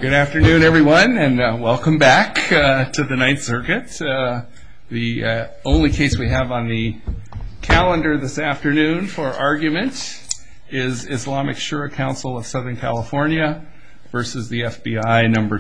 Good afternoon, everyone, and welcome back to the Ninth Circuit. The only case we have on the calendar this afternoon for argument is Islamic Shura Council of Southern California versus the FBI, number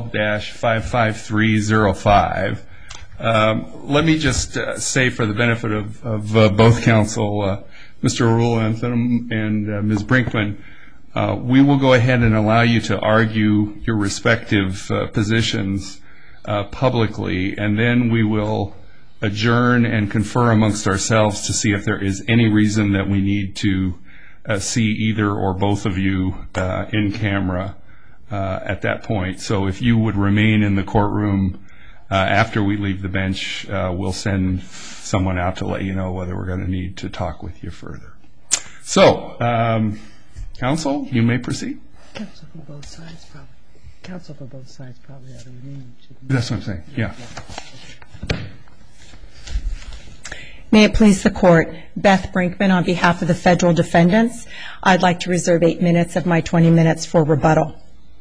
12-55305. Let me just say, for the benefit of both counsel, Mr. Arul-Anthem and Ms. Brinkman, we will go ahead and allow you to argue your respective positions publicly, and then we will adjourn and confer amongst ourselves to see if there is any reason that we need to see either or both of you in camera at that point. So if you would remain in the courtroom after we leave the bench, we'll send someone out to let you know whether we're going to need to talk with you further. So, counsel, you may proceed. Counsel for both sides probably ought to remain. That's what I'm saying, yeah. May it please the Court, Beth Brinkman on behalf of the federal defendants. I'd like to reserve 8 minutes of my 20 minutes for rebuttal.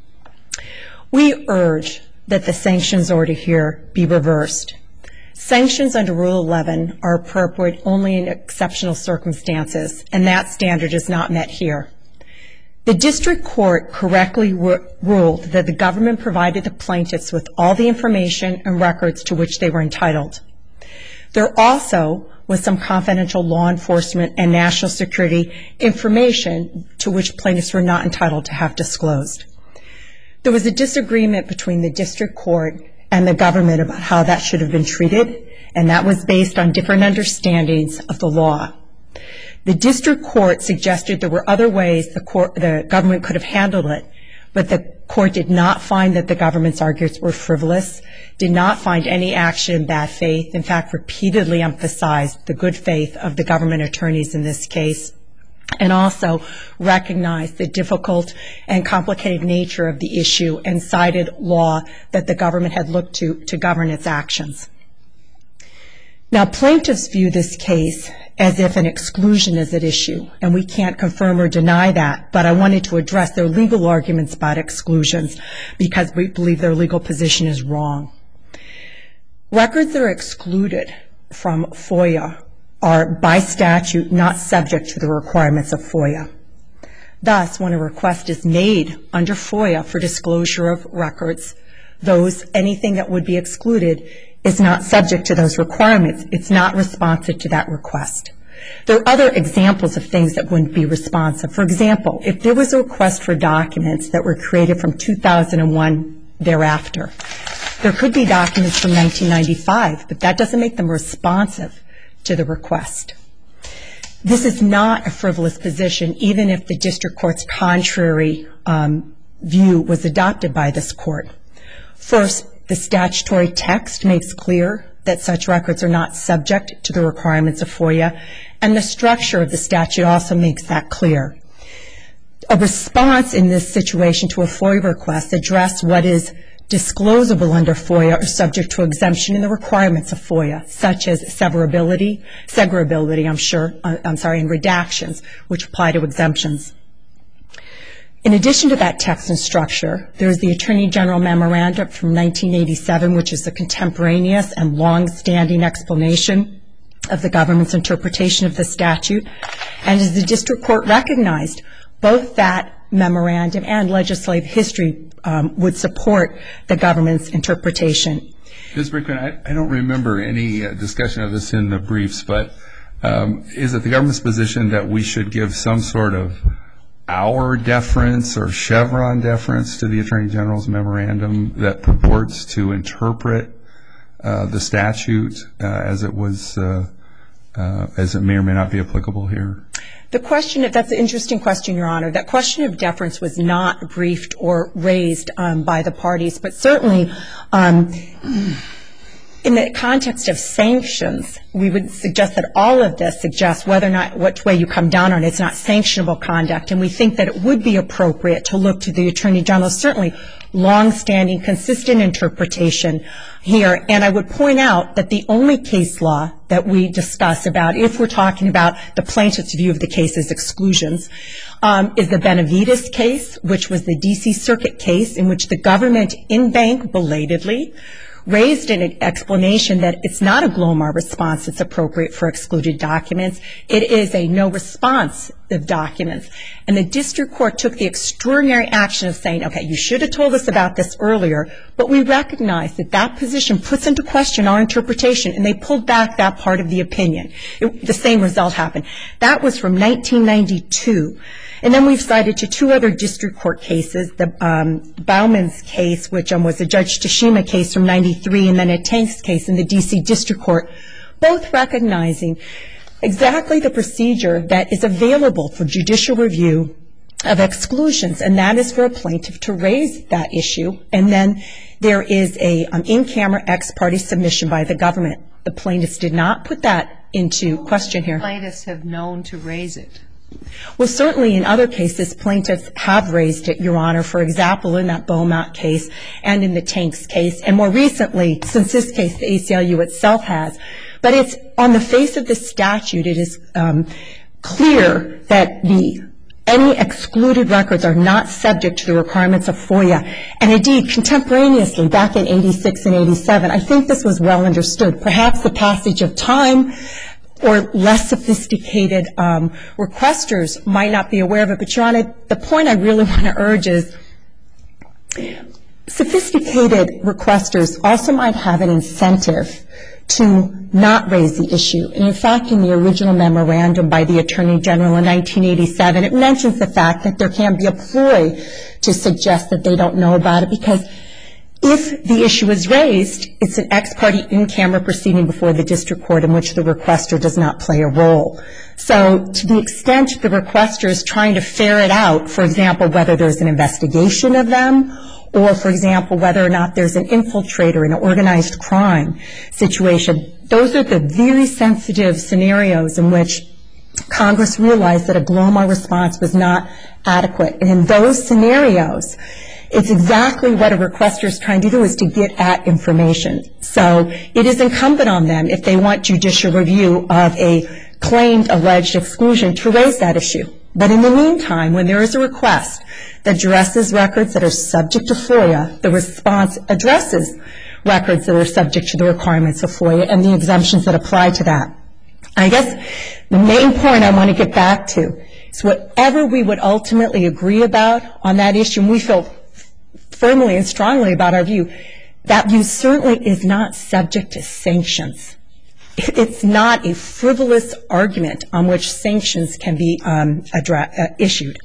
We urge that the sanctions order here be reversed. Sanctions under Rule 11 are appropriate only in exceptional circumstances, and that standard is not met here. The district court correctly ruled that the government provided the plaintiffs with all the information and records to which they were entitled. There also was some confidential law enforcement and national security information to which plaintiffs were not entitled to have disclosed. There was a disagreement between the district court and the government about how that should have been treated, and that was based on different understandings of the law. The district court suggested there were other ways the government could have handled it, but the court did not find that the government's arguments were frivolous, did not find any action in bad faith, in fact repeatedly emphasized the good faith of the government attorneys in this case, and also recognized the difficult and complicated nature of the issue and cited law that the government had looked to govern its actions. Now, plaintiffs view this case as if an exclusion is at issue, and we can't confirm or deny that, but I wanted to address their legal arguments about exclusions because we believe their legal position is wrong. Records that are excluded from FOIA are, by statute, not subject to the requirements of FOIA. Thus, when a request is made under FOIA for disclosure of records, anything that would be excluded is not subject to those requirements. It's not responsive to that request. There are other examples of things that wouldn't be responsive. For example, if there was a request for documents that were created from 2001 thereafter, there could be documents from 1995, but that doesn't make them responsive to the request. This is not a frivolous position, even if the district court's contrary view was adopted by this court. First, the statutory text makes clear that such records are not subject to the requirements of FOIA, and the structure of the statute also makes that clear. A response in this situation to a FOIA request addressed what is disclosable under FOIA or subject to exemption in the requirements of FOIA, such as severability, and redactions, which apply to exemptions. In addition to that text and structure, there is the Attorney General Memorandum from 1987, which is a contemporaneous and long-standing explanation of the government's interpretation of the statute. And as the district court recognized, both that memorandum and legislative history would support the government's interpretation. Ms. Brinkman, I don't remember any discussion of this in the briefs, but is it the government's position that we should give some sort of our deference or Chevron deference to the Attorney General's memorandum that purports to interpret the statute as it may or may not be applicable here? That's an interesting question, Your Honor. That question of deference was not briefed or raised by the parties, but certainly in the context of sanctions, we would suggest that all of this suggests whether or not which way you come down on it. It's not sanctionable conduct, and we think that it would be appropriate to look to the Attorney General's certainly long-standing, consistent interpretation here. And I would point out that the only case law that we discuss about, if we're talking about the plaintiff's view of the case as exclusions, is the Benavides case, which was the D.C. Circuit case in which the government in bank belatedly raised an explanation that it's not a GLOMAR response that's appropriate for excluded documents. It is a no response of documents. And the district court took the extraordinary action of saying, okay, you should have told us about this earlier, but we recognize that that position puts into question our interpretation, and they pulled back that part of the opinion. The same result happened. That was from 1992. And then we've cited to two other district court cases, the Bauman's case, which was a Judge Tashima case from 93, and then a Tanks case in the D.C. District Court, both recognizing exactly the procedure that is available for judicial review of exclusions, and that is for a plaintiff to raise that issue. And then there is a in-camera ex parte submission by the government. The plaintiffs did not put that into question here. Plaintiffs have known to raise it. Well, certainly in other cases, plaintiffs have raised it, Your Honor, for example, in that Beaumont case and in the Tanks case, and more recently, since this case, the ACLU itself has. But it's on the face of the statute, it is clear that any excluded records are not subject to the requirements of FOIA. And indeed, contemporaneously, back in 86 and 87, I think this was well understood. Perhaps the passage of time or less sophisticated requesters might not be aware of it. But, Your Honor, the point I really want to urge is sophisticated requesters also might have an incentive to not raise the issue. And in fact, in the original memorandum by the Attorney General in 1987, it mentions the fact that there can be a ploy to suggest that they don't know about it, because if the issue is raised, it's an ex parte in-camera proceeding before the district court in which the requester does not play a role. So to the extent the requester is trying to ferret out, for example, whether there's an investigation of them, or, for example, whether or not there's an infiltrator in an organized crime situation, those are the very sensitive scenarios in which Congress realized that a GLOMAR response was not adequate. And in those scenarios, it's exactly what a requester is trying to do, is to get at information. So it is incumbent on them, if they want judicial review of a claimed alleged exclusion, to raise that issue. But in the meantime, when there is a request that addresses records that are subject to FOIA, the response addresses records that are subject to the requirements of FOIA and the exemptions that apply to that. I guess the main point I want to get back to is whatever we would ultimately agree about on that issue, and we feel firmly and strongly about our view, that view certainly is not subject to sanctions. It's not a frivolous argument on which sanctions can be issued.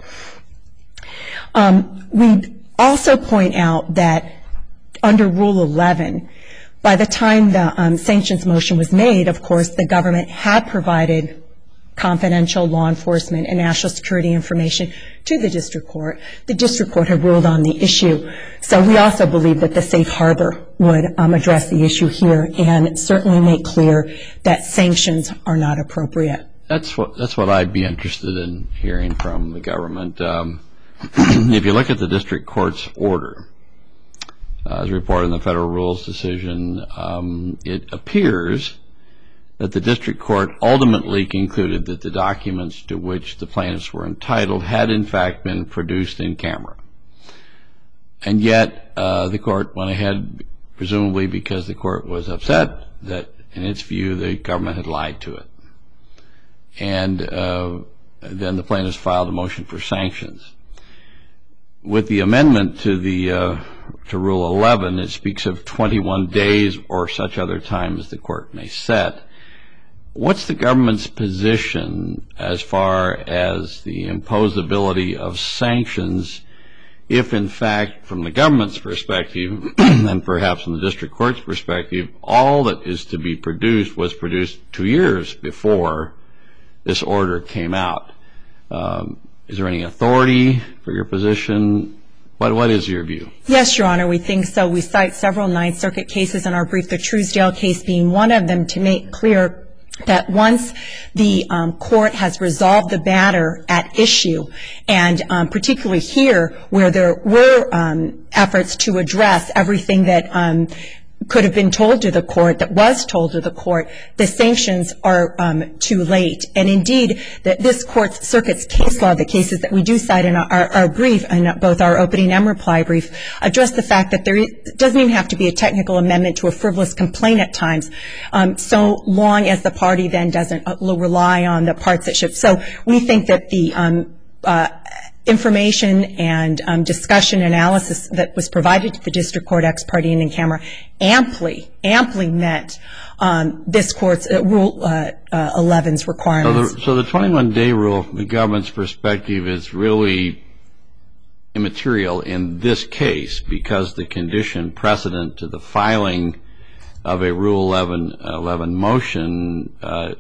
We also point out that under Rule 11, by the time the sanctions motion was made, of course, the government had provided confidential law enforcement and national security information to the district court. The district court had ruled on the issue. So we also believe that the safe harbor would address the issue here and certainly make clear that sanctions are not appropriate. That's what I'd be interested in hearing from the government. If you look at the district court's order, as reported in the Federal Rules decision, it appears that the district court ultimately concluded that the documents to which the plaintiffs were entitled had in fact been produced in camera. And yet the court went ahead, presumably because the court was upset that, in its view, the government had lied to it. And then the plaintiffs filed a motion for sanctions. With the amendment to Rule 11, it speaks of 21 days or such other time as the court may set. What's the government's position as far as the imposability of sanctions if, in fact, from the government's perspective, and perhaps from the district court's perspective, all that is to be produced was produced 2 years before this order came out? Is there any authority for your position What is your view? Yes, Your Honor, we think so. We cite several Ninth Circuit cases in our brief, the Truesdale case being one of them, to make clear that once the court has resolved the matter at issue, and particularly here where there were efforts to address everything that could have been told to the court, that was told to the court, the sanctions are too late. And indeed, this circuit's case law, the cases that we do cite in our brief, and both our opening and reply brief, address the fact that there doesn't even have to be a technical amendment to a frivolous complaint at times, so long as the party then doesn't rely on the parts that should. So we think that the information and discussion analysis that was provided to the district court ex parte and in camera amply met this court's Rule 11's requirements. So the 21-day rule, from the government's perspective, is really immaterial in this case because the condition precedent to the filing of a Rule 11 motion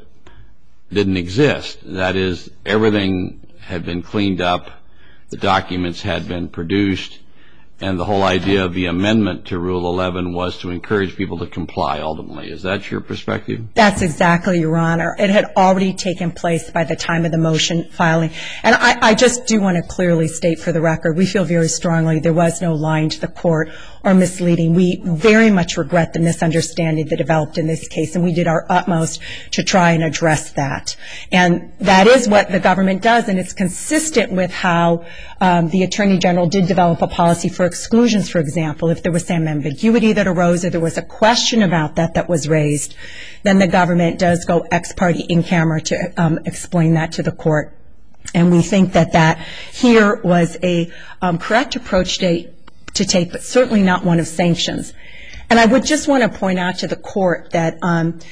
didn't exist. That is, everything had been cleaned up, the documents had been produced, and the whole idea of the amendment to Rule 11 was to encourage people to comply ultimately. Is that your perspective? That's exactly, Your Honor. It had already taken place by the time of the motion filing. And I just do want to clearly state for the record, we feel very strongly there was no lying to the court or misleading. We very much regret the misunderstanding that developed in this case, and we did our utmost to try and address that. And that is what the government does, and it's consistent with how the Attorney General did develop a policy for exclusions, for example. If there was some ambiguity that arose or there was a question about that was raised, then the government does go ex parte in camera to explain that to the court. And we think that here was a correct approach to take, but certainly not one of sanctions. And I would just want to point out to the court that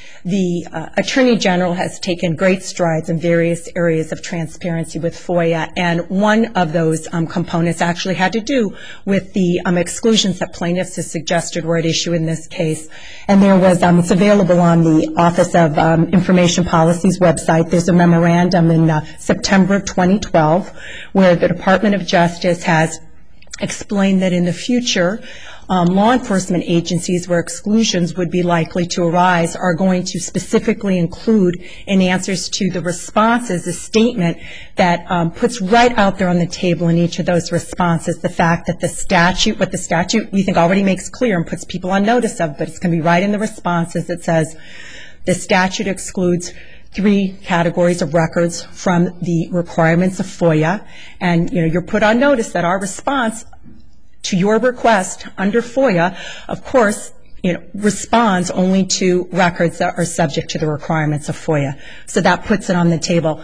the Attorney General has taken great strides in various areas of transparency with FOIA, and one of those components actually had to do with the exclusions that plaintiffs have suggested were at issue in this case. And there was, it's available on the Office of Information Policy's website. There's a memorandum in September of 2012 where the Department of Justice has explained that in the future, law enforcement agencies where exclusions would be likely to arise are going to specifically include in answers to the responses a statement that puts right out there on the table in each of those responses the fact that what the statute we think already makes clear and puts people on notice of, but it's going to be right in the responses that says the statute excludes 3 categories of records from the requirements of FOIA, and you're put on notice that our response to your request under FOIA, of course, responds only to records that are subject to the requirements of FOIA. So that puts it on the table.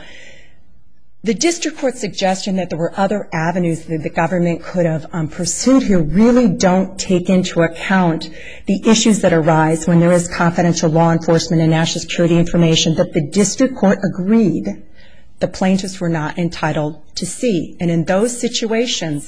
The district court suggestion that there were other avenues that the government could have pursued here really don't take into account the issues that arise when there is confidential law enforcement and national security information that the district court agreed the plaintiffs were not entitled to see. And in those situations,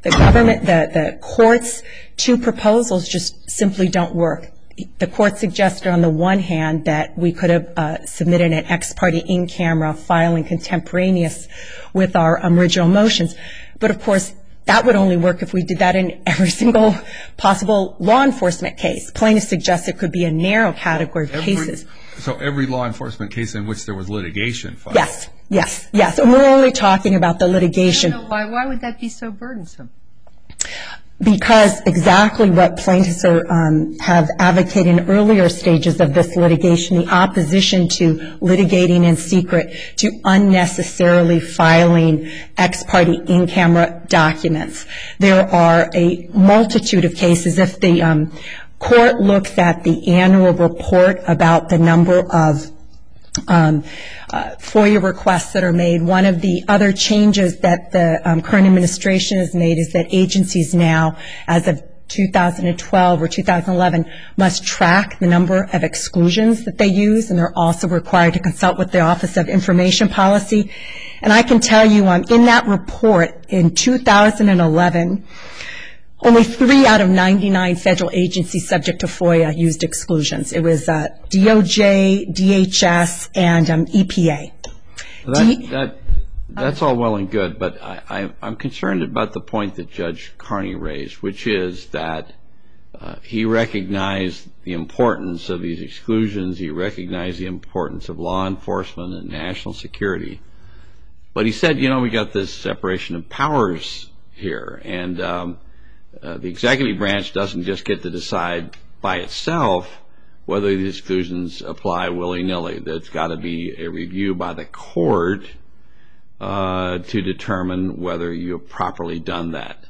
the court's 2 proposals just simply don't work. The court suggested on the one hand that we could have submitted an ex parte in camera filing contemporaneous with our original motions. But of course, that would only work if we did that in every single possible law enforcement case. Plaintiffs suggest it could be a narrow category of cases. So every law enforcement case in which there was litigation filed? Yes. And we're only talking about the litigation. I don't know why would that be so burdensome? Because exactly what plaintiffs have advocated in earlier stages of this litigation, the opposition to litigating in secret, to unnecessarily filing ex parte in-camera documents. There are a multitude of cases. If the court looks at the annual report about the number of FOIA requests that are made, one of the other changes that the current administration has made is that agencies now, as of 2012 or 2011, must track the number of exclusions that they use, and they're also required to consult with the Office of Information Policy. And I can tell you in that report in 2011, only 3 out of 99 federal agencies subject to FOIA used exclusions. It was DOJ, DHS, and EPA. That's all well and good, but I'm concerned about the point that Judge Carney raised, which is that he recognized the importance of these exclusions. He recognized the importance of law enforcement and national security. But he said, we got this separation of powers here, and the executive branch doesn't just get to decide by itself whether these exclusions apply willy-nilly. There's got to be a review by the court to determine whether you have properly done that.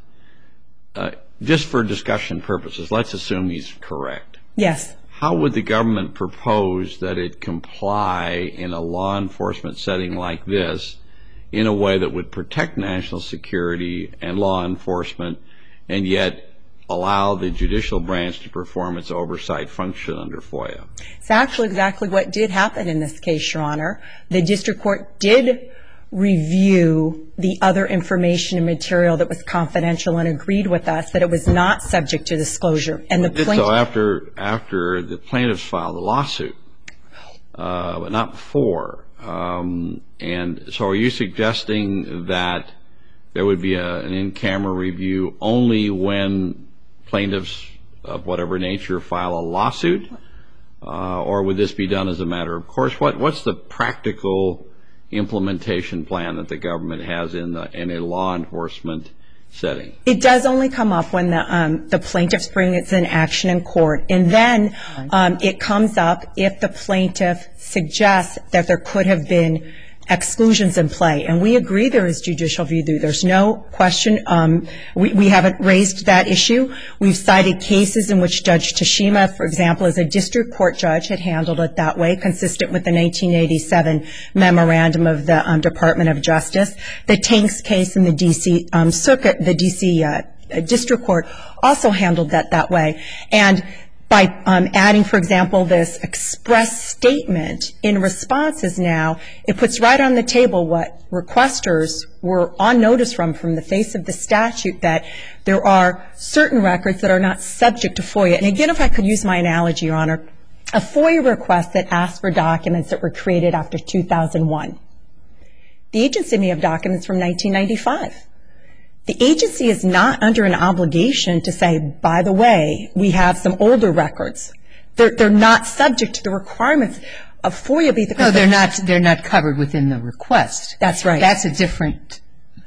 Just for discussion purposes, let's assume he's correct. Yes. How would the government propose that it comply in a law enforcement setting like this in a way that would protect national security and law enforcement and yet allow the judicial branch to perform its oversight function under FOIA? It's actually exactly what did happen in this case, Your Honor. The district court did review the other information and material that was confidential and agreed with us that it was not subject to disclosure. And so after the plaintiffs filed the lawsuit, but not before. And so are you suggesting that there would be an in-camera review only when plaintiffs of whatever nature file a lawsuit? Or would this be done as a matter of course? What's the practical implementation plan that the government has in a law enforcement setting? It does only come up when the plaintiffs bring it in action in court. And then it comes up if the plaintiff suggests that there could have been exclusions in play. And we agree there is judicial review. There's no question. We haven't raised that issue. We've cited cases in which Judge Tashima, for example, as a district court judge, had handled it that way, consistent with the 1987 memorandum of the Department of Justice. The Tanks case in the D.C. Circuit, the D.C. District Court, also handled that way. And by adding, for example, this express statement in responses now, it puts right on the table what requesters were on notice from the face of the statute, that there are certain records that are not subject to FOIA. And again, if I could use my analogy, Your Honor, a FOIA request that asks for documents that were created after 2001. The agency may have documents from 1995. The agency is not under an obligation to say, by the way, we have some older records. They're not subject to the requirements of FOIA. No, they're not covered within the request. That's right. That's a different.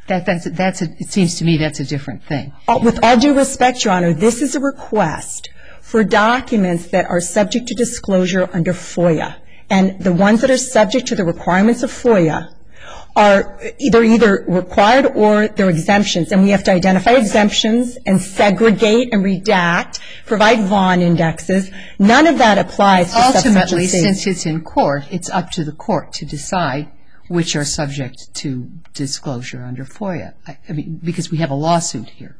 It seems to me that's a different thing. With all due respect, Your Honor, this is a request for documents that are subject to disclosure under FOIA. And the ones that are subject to the requirements of FOIA are either required or they're exemptions. And we have to identify exemptions and segregate and redact, provide Vaughan indexes. None of that applies to ultimately, since it's in court, it's up to the court to decide which are subject to disclosure under FOIA. I mean, because we have a lawsuit here.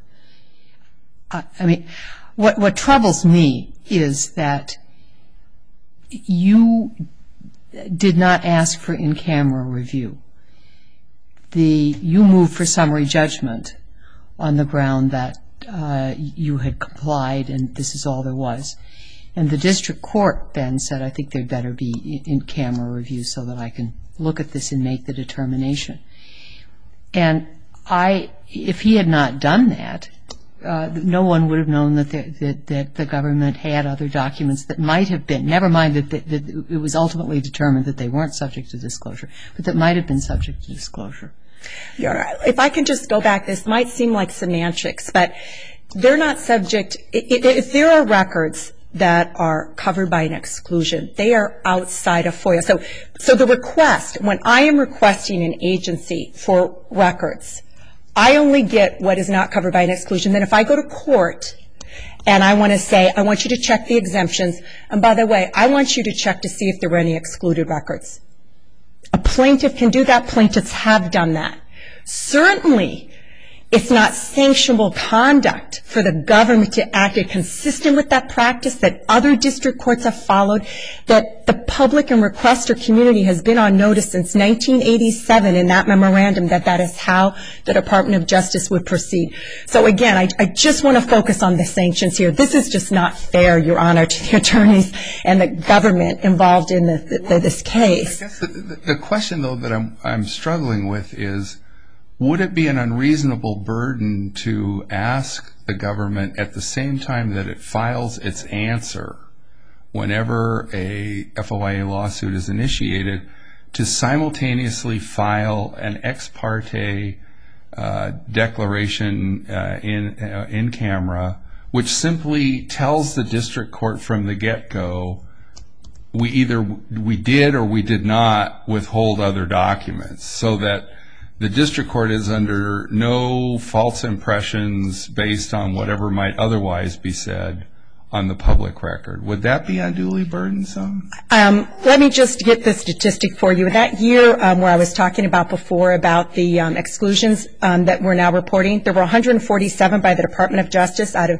I mean, what troubles me is that you did not ask for in-camera review. You moved for summary judgment on the ground that you had complied and this is all there was. And the district court then said, I think there'd better be in-camera review so that I can look at this and make the determination. And if he had not done that, no one would have known that the government had other documents that might have been, never mind that it was ultimately determined that they weren't subject to disclosure, but that might have been subject to disclosure. If I can just go back, this might seem like semantics, but they're not subject. If there are records that are covered by an exclusion, they are outside of FOIA. So the request, when I am requesting an agency for records, I only get what is not covered by an exclusion. Then if I go to court and I want to say, I want you to check the exemptions, and by the way, I want you to check to see if there were any excluded records. A plaintiff can do that. Plaintiffs have done that. Certainly, It's not sanctionable conduct for the government to act consistent with that practice that other district courts have followed, that the public and requester community has been on notice since 1987 in that memorandum that is how the Department of Justice would proceed. So again, I just want to focus on the sanctions here. This is just not fair, Your Honor, to the attorneys and the government involved in this case. I guess the question, though, that I'm struggling with is, would it be an unreasonable burden to ask the government at the same time that it files its answer whenever a FOIA lawsuit is initiated to simultaneously file an ex parte declaration in camera, which simply tells the district court from the get-go, we did or we did not withhold other documents, so that the district court is under no false impressions based on whatever might otherwise be said on the public record? Would that be unduly burdensome? Let me just get the statistic for you. That year where I was talking about before about the exclusions that we're now reporting, there were 147 by the Department of Justice out of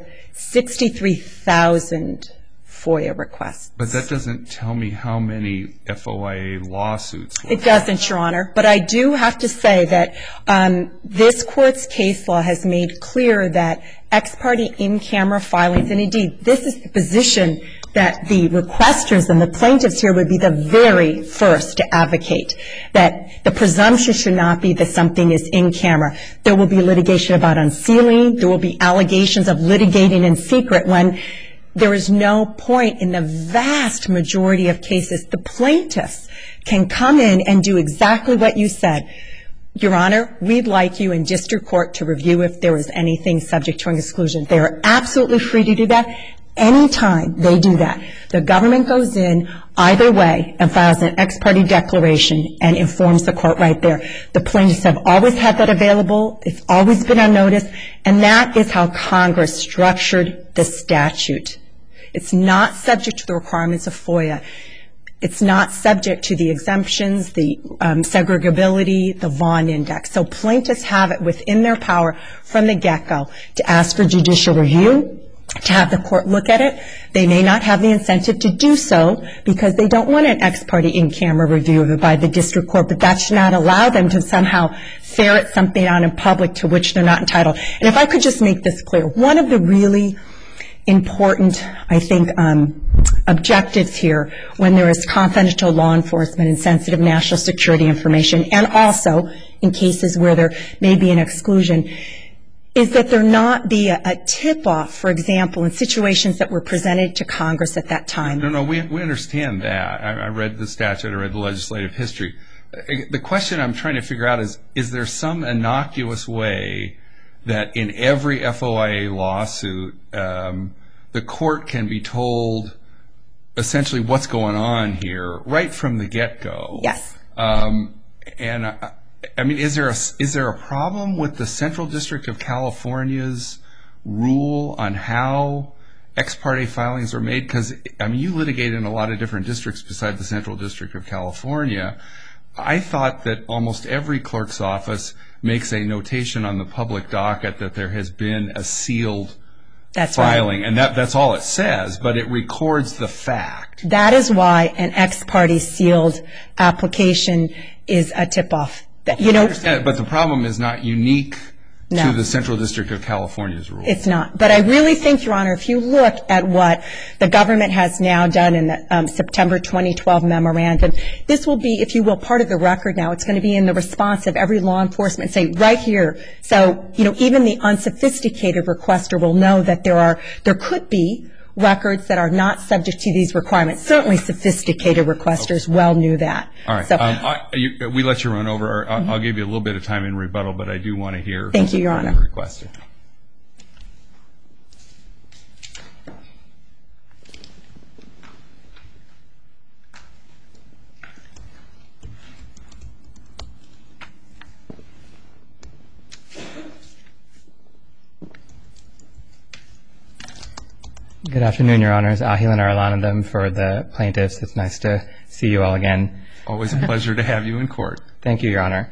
63,000 FOIA requests. But that doesn't tell me how many FOIA lawsuits were. It doesn't, Your Honor. But I do have to say that this Court's case law has made clear that ex parte in-camera filings, and indeed this is the position that the requesters and the plaintiffs here would be the very first to advocate, that the presumption should not be that something is in camera. There will be litigation about unsealing. There will be allegations of litigating in secret when there is no point in the vast majority of cases. The plaintiffs can come in and do exactly what you said. Your Honor, we'd like you in district court to review if there is anything subject to an exclusion. They are absolutely free to do that. Anytime they do that, the government goes in either way and files an ex parte declaration and informs the court right there. The plaintiffs have always had that available. It's always been on notice. And that is how Congress structured the statute. It's not subject to the requirements of FOIA. It's not subject to the exemptions, the segregability, the Vaughan Index. So plaintiffs have it within their power from the get-go to ask for judicial review, to have the court look at it. They may not have the incentive to do so because they don't want an ex parte in-camera review of it by the district court, but that should not allow them to somehow ferret something out in public to which they're not entitled. And if I could just make this clear, one of the really important, I think, objectives here when there is confidential law enforcement and sensitive national security information, and also in cases where there may be an exclusion, is that there not be a tip-off, for example, in situations that were presented to Congress at that time. No, we understand that. I read the statute, I read the legislative history. The question I'm trying to figure out is there some innocuous way that in every FOIA lawsuit, the court can be told essentially what's going on here right from the get-go? Yes. And I mean, is there a problem with the Central District of California's rule on how ex parte filings are made? Because, I mean, you litigate in a lot of different districts besides the Central District of California. I thought that almost every clerk's office makes a notation on the public docket that there has been a sealed filing. Right. And that's all it says, but it records the fact. That is why an ex parte sealed application is a tip-off. I understand, but the problem is not unique to the Central District of California's rule. It's not. But I really think, Your Honor, if you look at what the government has now done in the September 2012 memorandum, this will be, if you will, part of the record now. It's going to be in the response of every law enforcement, say, right here. So, even the unsophisticated requester will know that there could be records that are not subject to these requirements. Certainly sophisticated requesters well knew that. All right. We let you run over. I'll give you a little bit of time in rebuttal, but I do want to hear. Thank you, Your Honor. The requester. Good afternoon, Your Honors. Ahilan Arulanandam for the plaintiffs. It's nice to see you all again. Always a pleasure to have you in court. Thank you, Your Honor.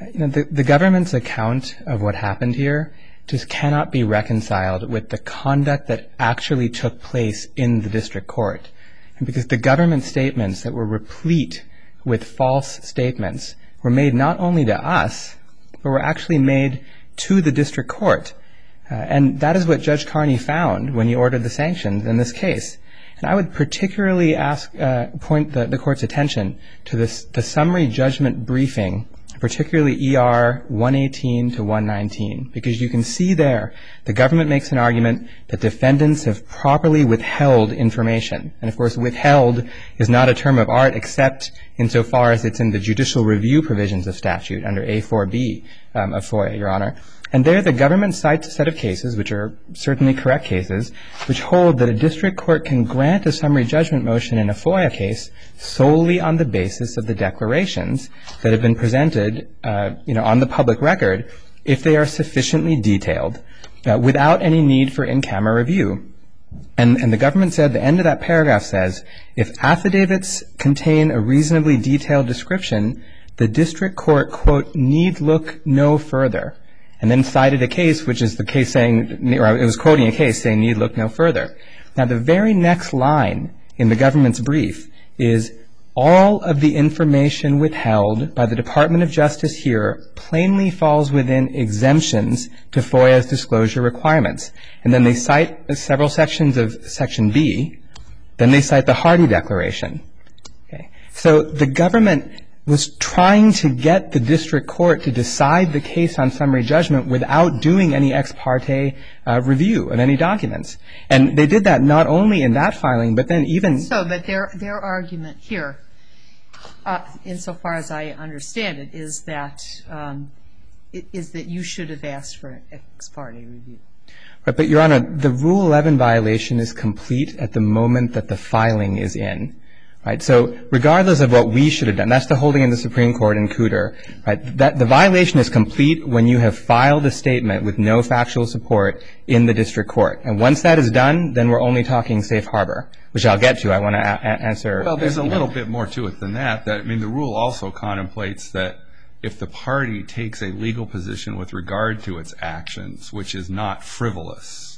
The government's account of what happened here just cannot be reconciled with the conduct that actually took place in the district court. And because the government statements that were replete with false statements were made not only to us, but were actually made to the district court. And that is what Judge Carney found when he ordered the sanctions in this case. And I would particularly point the court's attention to the summary judgment briefing, particularly ER 118 to 119, because you can see there the government makes an argument that defendants have properly withheld information. And, of course, withheld is not a term of art except insofar as it's in the judicial review provisions of statute under A4B of FOIA, Your Honor. And there the government cites a set of cases, which are certainly correct cases, which hold that a district court can grant a summary judgment motion in a FOIA case solely on the basis of the declarations that have been presented, on the public record, if they are sufficiently detailed, without any need for in-camera review. And the government said, the end of that paragraph says, if affidavits contain a reasonably detailed description, the district court, quote, need look no further. And then cited a case, which is the case saying, or it was quoting a case saying need look no further. Now, the very next line in the government's brief is, all of the information withheld by the Department of Justice here plainly falls within exemptions to FOIA's disclosure requirements. And then they cite several sections of Section B. Then they cite the Hardy Declaration. Okay. So the government was trying to get the district court to decide the case on summary judgment without doing any ex parte review of any documents. And they did that not only in that filing, but then even... So, but their argument here, insofar as I understand it, is that you should have asked for an ex parte review. Right, but, Your Honor, the Rule 11 violation is complete at the moment that the filing is in. Right, so regardless of what we should have done, that's the holding in the Supreme Court in Cooter, right, that the violation is complete when you have filed a statement with no factual support in the district court. And once that is done, then we're only talking safe harbor, which I'll get to. I want to answer. Well, there's a little bit more to it than that. I mean, the rule also contemplates that if the party takes a legal position with regard to its actions, which is not frivolous,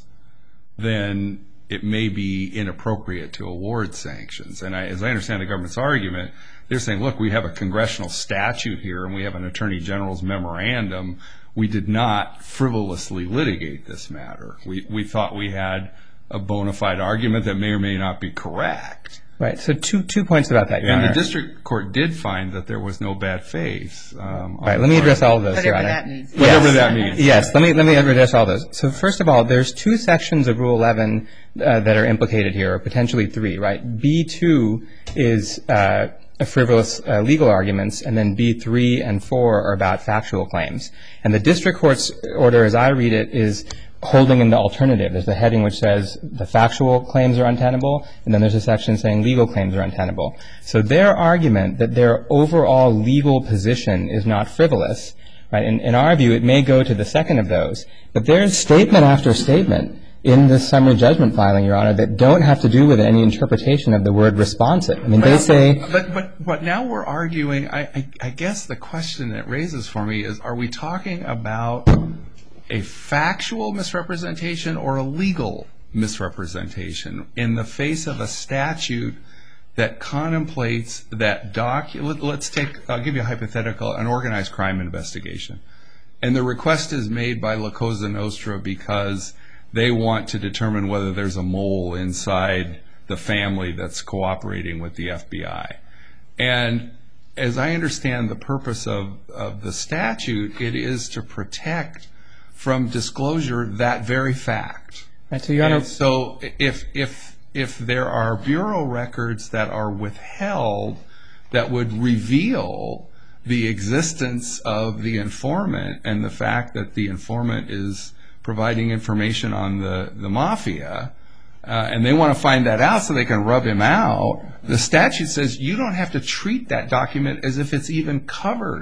then it may be inappropriate to award sanctions. And as I understand the government's argument, they're saying, look, we have a congressional statute here and we have an attorney general's memorandum. We did not frivolously litigate this matter. We thought we had a bona fide argument that may or may not be correct. Right, so two points about that, Your Honor. And the district court did find that there was no bad faith. Right, let me address all of those, Your Honor. Whatever that means. Whatever that means. Yes, let me address all those. So first of all, there's two sections of Rule 11 that are implicated here, or potentially three, right? B2 is frivolous legal arguments, and then B3 and 4 are about factual claims. And the district court's order, as I read it, is holding in the alternative. There's a heading which says the factual claims are untenable, and then there's a section saying legal claims are untenable. So their argument that their overall legal position is not frivolous, right, in our view, it may go to the second of those. But there's statement after statement in this summary judgment filing, Your Honor, that don't have to do with any interpretation of the word responsive. I mean, they say... But now we're arguing, I guess the question that raises for me is, are we talking about a factual misrepresentation or a legal misrepresentation in the face of a statute that contemplates that let's take, I'll give you a hypothetical, an organized crime investigation. And the request is made by La Cosa Nostra because they want to determine whether there's a mole inside the family that's cooperating with the FBI. And as I understand the purpose of the statute, it is to protect from disclosure that very fact. Right, so Your Honor, so if there are bureau records that are withheld that would reveal the existence of the informant and the fact that the informant is providing information on the mafia, and they want to find that out so they can rub him out, the statute says you don't have to treat that document as if it's even covered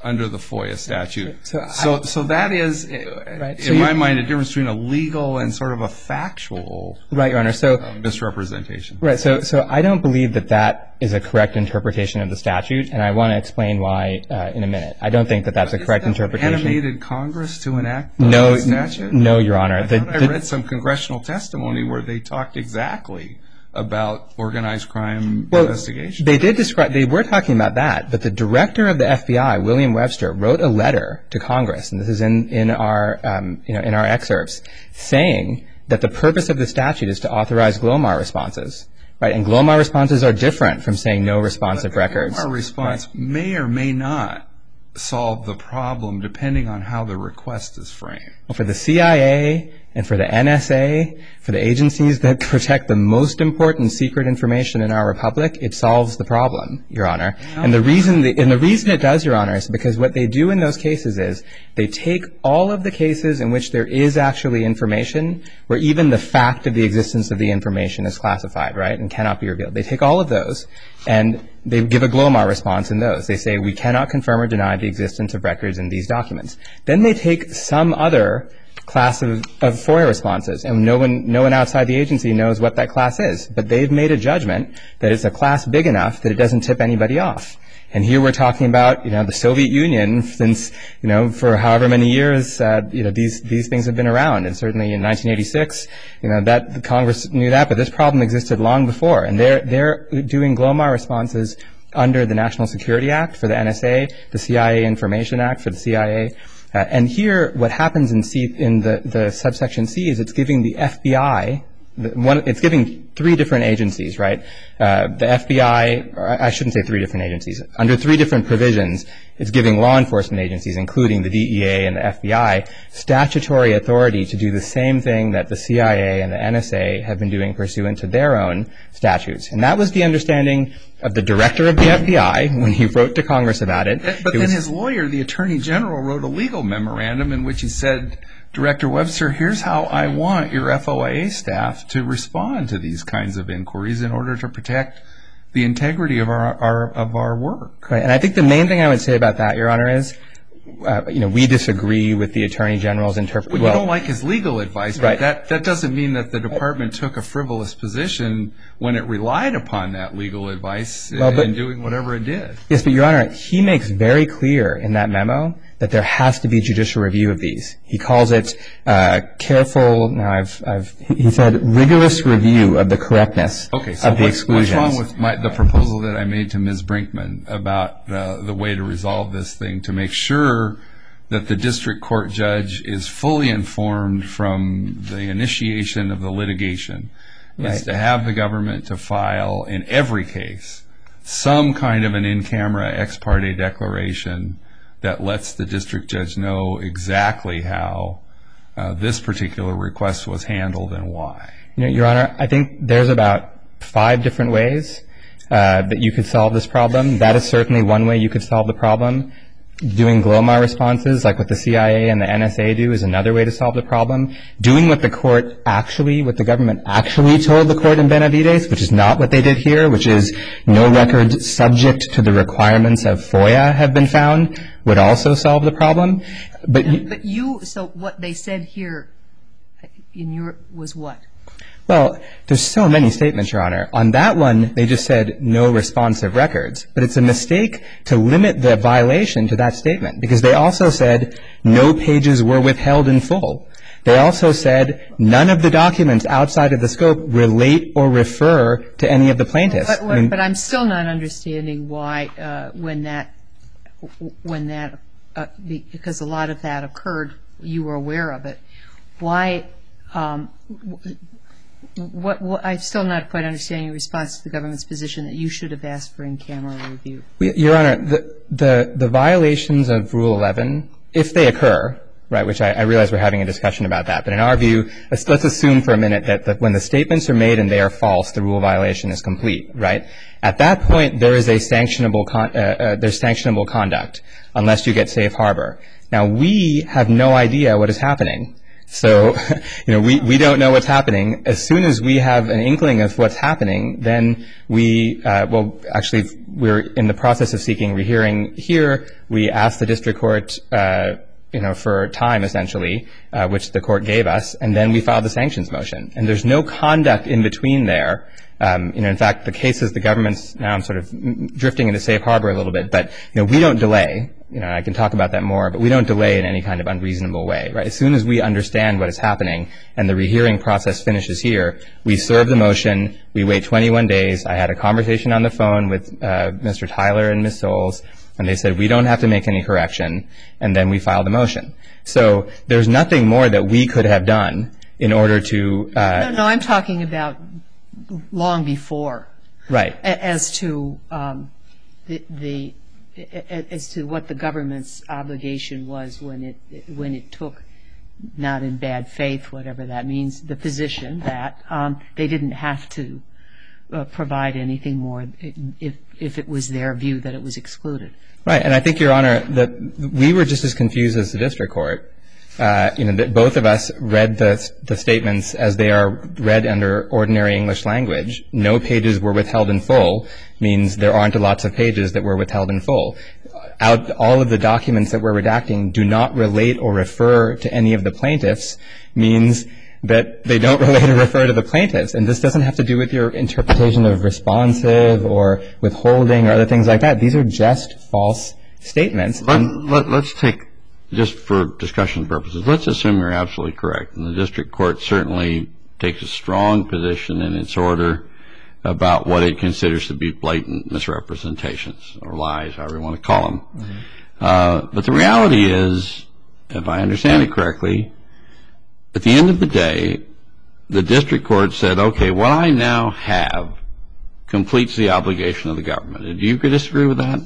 under the FOIA statute. So that is, in my mind, a difference between a legal and sort of a factual Right, Your Honor. So misrepresentation. Right. So I don't believe that that is a correct interpretation of the statute, and I want to explain why in a minute. I don't think that that's a correct interpretation. Animated Congress to enact the statute? No, Your Honor. I read some congressional testimony where they talked exactly about organized crime investigation. They did describe, they were talking about that, but the director of the FBI, William Webster, wrote a letter to Congress, and this is in our excerpts, saying that the purpose of the statute is to authorize GLOMAR responses. Right, and GLOMAR responses are different from saying no responsive records. GLOMAR response may or may not solve the problem depending on how the request is framed. Well, for the CIA and for the NSA, for the agencies that protect the most important secret information in our republic, it solves the problem, Your Honor. And the reason it does, Your Honor, is because what they do in those cases is they take all of the cases in which there is actually information where even the fact of the existence of the information is classified, right, and cannot be revealed. They take all of those and they give a GLOMAR response in those. They say, we cannot confirm or deny the existence of records in these documents. Then they take some other class of FOIA responses, and no one outside the agency knows what that class is. But they've made a judgment that it's a class big enough that it doesn't tip anybody off. And here we're talking about, the Soviet Union, since, for however many years, these things have been around. And certainly in 1986, that the Congress knew that, but this problem existed long before. And they're doing GLOMAR responses under the National Security Act for the NSA, the CIA Information Act for the CIA. And here, what happens in the subsection C is it's giving the FBI, it's giving three different agencies, right? The FBI, or I shouldn't say three different agencies. Under three different provisions, it's giving law enforcement agencies, including the DEA and the FBI, statutory authority to do the same thing that the CIA and the NSA have been doing pursuant to their own statutes. And that was the understanding of the director of the FBI when he wrote to Congress about it. But then his lawyer, the Attorney General, wrote a legal memorandum in which he said, Director Webster, here's how I want your FOIA staff to respond to these kinds of inquiries in order to protect the integrity of our work. Right. And I think the main thing I would say about that, Your Honor, is we disagree with the Attorney General's interpretation. Well, you don't like his legal advice, right. But that doesn't mean that the department took a frivolous position when it relied upon that legal advice in doing whatever it did. Yes, but Your Honor, he makes very clear in that memo that there has to be judicial review of these. He calls it careful. Now, he said rigorous review of the correctness of the exclusions. What's wrong with the proposal that I made to Ms. Brinkman about the way to resolve this thing to make sure that the district court judge is fully informed from the initiation of the litigation? Right. Is to have the government to file in every case some kind of an in-camera ex parte declaration that lets the district judge know exactly how this particular request was handled and why. Your Honor, I think there's about 5 different ways that you could solve this problem. That is certainly one way you could solve the problem. Doing GLOMAR responses, like what the CIA and the NSA do, is another way to solve the problem. Doing what the government actually told the court in Benavides, which is not what they did here, which is no records subject to the requirements of FOIA have been found, would also solve the problem. So what they said here was what? Well, there's so many statements, Your Honor. On that one, they just said no responsive records. But it's a mistake to limit the violation to that statement, because they also said no pages were withheld in full. They also said none of the documents outside of the scope relate or refer to any of the plaintiffs. But I'm still not understanding why, because a lot of that occurred, you were aware of it. Why? I'm still not quite understanding your response to the government's position that you should have asked for in-camera review. Your Honor, the violations of Rule 11, if they occur, right, which I realize we're having a discussion about that, but in our view, let's assume for a minute that when the statements are made and they are false, the rule violation is complete, right? At that point, there is sanctionable conduct, unless you get safe harbor. Now, we have no idea what is happening. So, we don't know what's happening. As soon as we have an inkling of what's happening, then we we're in the process of seeking rehearing here. We asked the district court, for time, essentially, which the court gave us, and then we filed the sanctions motion. And there's no conduct in between there. In fact, the cases, the government's now sort of drifting into safe harbor a little bit, but, we don't delay. I can talk about that more, but we don't delay in any kind of unreasonable way, right? As soon as we understand what is happening and the rehearing process finishes here, we serve the motion, we wait 21 days. I had a conversation on the phone with Mr. Tyler and Ms. Souls, and they said we don't have to make any correction, and then we filed the motion. So there's nothing more that we could have done in order to... No, I'm talking about long before. Right. As to as to what the government's obligation was when it took, not in bad faith, whatever that means, the position that they didn't have to provide anything more if it was their view that it was excluded. Right, and I think, Your Honor, that we were just as confused as the district court. That both of us read the statements as they are read under ordinary English language. No pages were withheld in full means there aren't lots of pages that were withheld in full. All of the documents that we're redacting do not relate or refer to any of the plaintiffs means that they don't relate or refer to the plaintiffs. And this doesn't have to do with your interpretation of responsive or withholding or other things like that. These are just false statements. Let's take, just for discussion purposes, let's assume you're absolutely correct. And the district court certainly takes a strong position in its order about what it considers to be blatant misrepresentations or lies, however you want to call them. Mm-hmm. But the reality is, if I understand it correctly, at the end of the day, the district court said, okay, what I now have completes the obligation of the government. Do you disagree with that?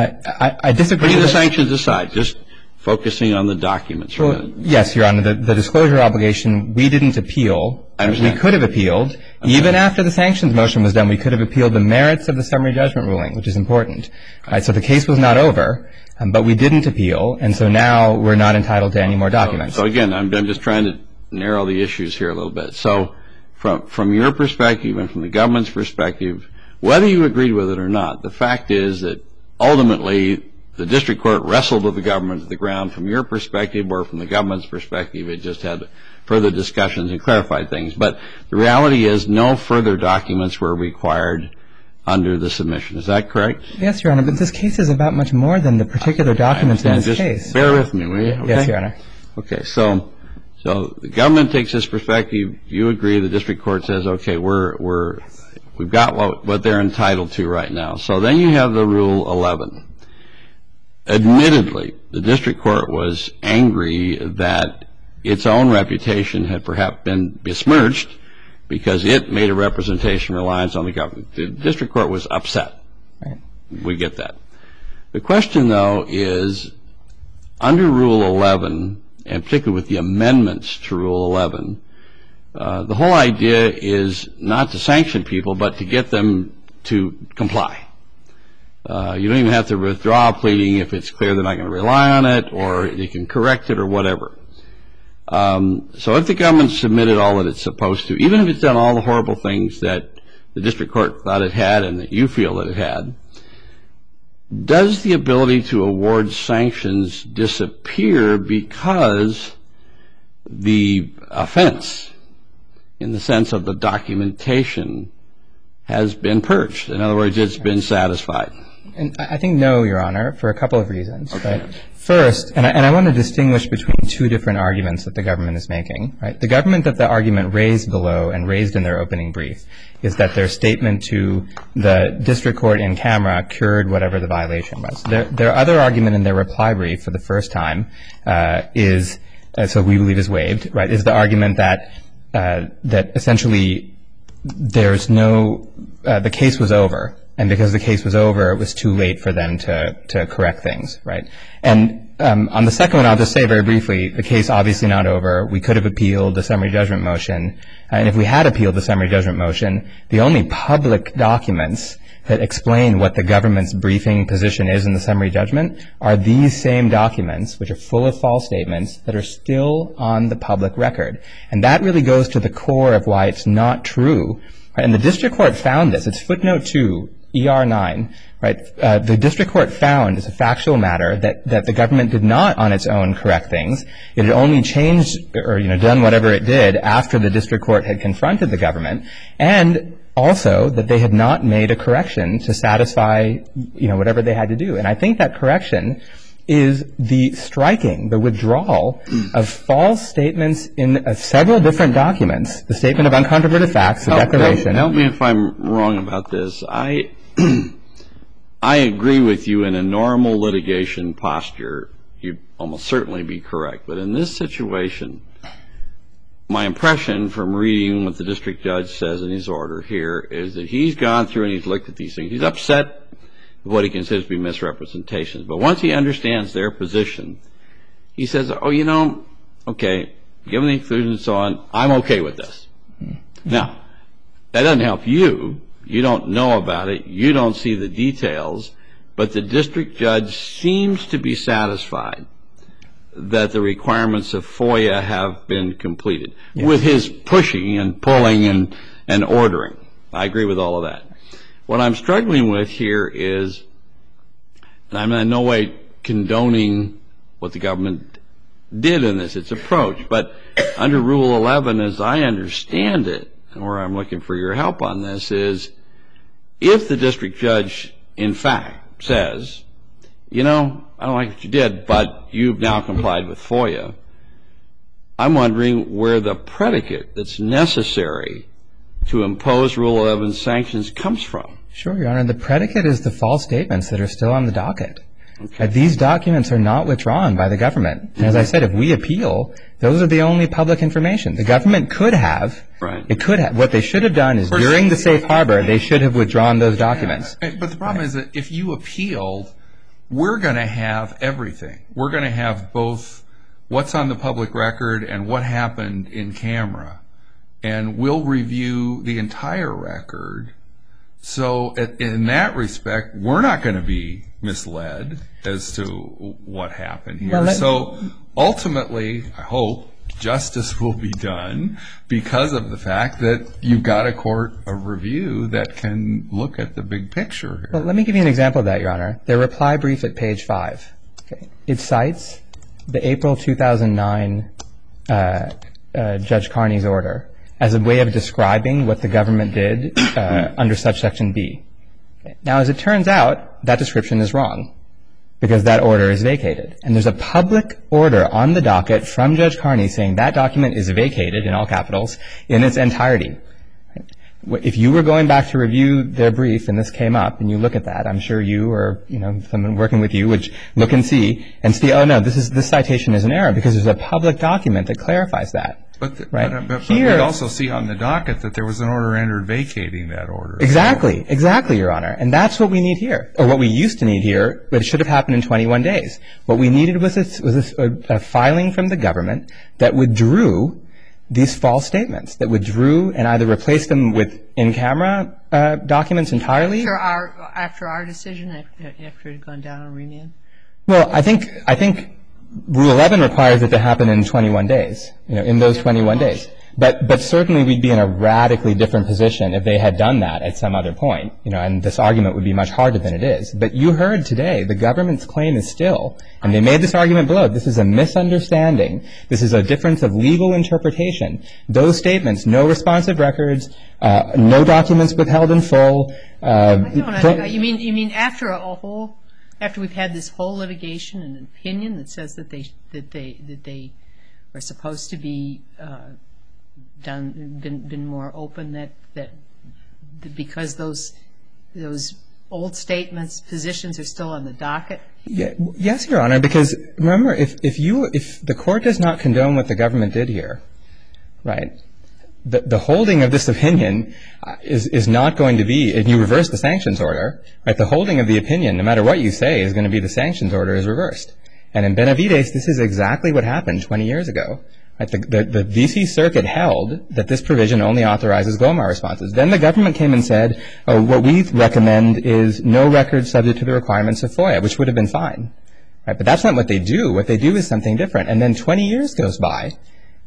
I disagree. Putting the sanctions aside, just focusing on the documents. Well, yes, Your Honor. The disclosure obligation, we didn't appeal. We could have appealed. Okay. Even after the sanctions motion was done, we could have appealed the merits of the summary judgment ruling, which is important. So the case was not over, but we didn't appeal, and so now we're not entitled to any more documents. So again, I'm just trying to narrow the issues here a little bit. So from your perspective and from the government's perspective, whether you agreed with it or not, the fact is that ultimately the district court wrestled with the government to the ground. From your perspective or from the government's perspective, it just had further discussions and clarified things. But the reality is no further documents were required under the submission. Is that correct? Yes, Your Honor, but this case is about much more than the particular documents in this case. Bear with me, will you? Okay? Yes, Your Honor. Okay, so the government takes this perspective. You agree. The district court says, okay, we've got what they're entitled to right now. So then you have the Rule 11. Admittedly, the district court was angry that its own reputation had perhaps been besmirched because it made a representation reliance on the government. The district court was upset. Right. We get that. The question, though, is under Rule 11, and particularly with the amendments to Rule 11, the whole idea is not to sanction people, but to get them to comply. You don't even have to withdraw a pleading if it's clear they're not going to rely on it, or they can correct it or whatever. So if the government submitted all that it's supposed to, even if it's done all the horrible things that the district court thought it had and that you feel that it had, does the ability to award sanctions disappear because the offense, in the sense of the documentation, has been purged? In other words, it's been satisfied. And I think no, Your Honor, for a couple of reasons. Okay. Right? First, and I want to distinguish between two different arguments that the government is making. Right? The government that the argument raised below and raised in their opening brief is that their statement to the district court in camera cured whatever the violation was. Their other argument in their reply brief for the first time is, so we believe is waived, right, is the argument that essentially there's no, the case was over. And because the case was over, it was too late for them to correct things, right? And on the second one, I'll just say very briefly, the case obviously not over. We could have appealed the summary judgment motion. And if we had appealed the summary judgment motion, the only public documents that explain what the government's briefing position is in the summary judgment are these same documents, which are full of false statements, that are still on the public record. And that really goes to the core of why it's not true. And the district court found this. It's footnote 2 ER9, right, the district court found as a factual matter that the government did not on its own correct things. It had only changed or, done whatever it did after the district court had confronted the government, and also that they had not made a correction to satisfy, whatever they had to do. And I think that correction is the withdrawal of false statements in several different documents, the statement of uncontroverted facts, the declaration. Help me if I'm wrong about this. I agree with you in a normal litigation posture. You'd almost certainly be correct. But in this situation, my impression from reading what the district judge says in his order here is that he's gone through and he's looked at these things. He's upset with what he considers to be misrepresentations. But once he understands their position, he says, okay, given the conclusion and so on, I'm okay with this. Now, that doesn't help you. You don't know about it. You don't see the details. But the district judge seems to be satisfied that the requirements of FOIA have been completed with his pushing and pulling and ordering. I agree with all of that. What I'm struggling with here is, and I'm in no way condoning what the government did in its approach, but under Rule 11, as I understand it, and where I'm looking for your help on this, is if the district judge, in fact, says, I don't like what you did, but you've now complied with FOIA, I'm wondering where the predicate that's necessary to impose Rule 11 sanctions comes from. Sure, Your Honor. The predicate is the false statements that are still on the docket. Okay. These documents are not withdrawn by the government. And as I said, if we appeal, those are the only public information. The government could have. Right. It could have. What they should have done is during the safe harbor, they should have withdrawn those documents. But the problem is that if you appealed, we're going to have everything. We're going to have both what's on the public record and what happened in camera. And we'll review the entire record. So in that respect, we're not going to be misled as to what happened here. So ultimately, I hope, justice will be done because of the fact that you've got a court of review that can look at the big picture here. Well, let me give you an example of that, Your Honor. Their reply brief at page 5. Okay. It cites the April 2009 Judge Carney's order as a way of describing what the government did under subsection B. Okay. Now, as it turns out, that description is wrong because that order is vacated. And there's a public order on the docket from Judge Carney saying that document is vacated, in all capitals, in its entirety. If you were going back to review their brief and this came up and you look at that, I'm sure you or someone working with you would look and see, oh no, this citation is an error because there's a public document that clarifies that. But we also see on the docket that there was an order entered vacating that order. Exactly, Your Honor. And that's what we need here, or what we used to need here, but it should have happened in 21 days. What we needed was a filing from the government that withdrew these false statements, that withdrew and either replaced them with in-camera documents entirely. After our decision, after it had gone down on remand? Well, I think Rule 11 requires it to happen in 21 days, in those 21 days. But certainly we'd be in a radically different position if they had done that at some other point, and this argument would be much harder than it is. But you heard today the government's claim is still, and they made this argument below, this is a misunderstanding. This is a difference of legal interpretation. Those statements, no responsive records, no documents withheld in full. You mean after we've had this whole litigation and an opinion that says that they are supposed to be been more open, that because those old statements, positions are still on the docket? Yes, Your Honor, because remember, if the court does not condone what the government did here, right, the holding of this opinion is not going to be, if you reverse the sanctions order, right, the holding of the opinion, no matter what you say, is going to be the sanctions order is reversed. And in Benavides, this is exactly what happened 20 years ago. Right? The D.C. Circuit held that this provision only authorizes GOMAR responses. Then the government came and said, what we recommend is no records subject to the requirements of FOIA, which would have been fine. Right? But that's not what they do. What they do is something different. And then 20 years goes by,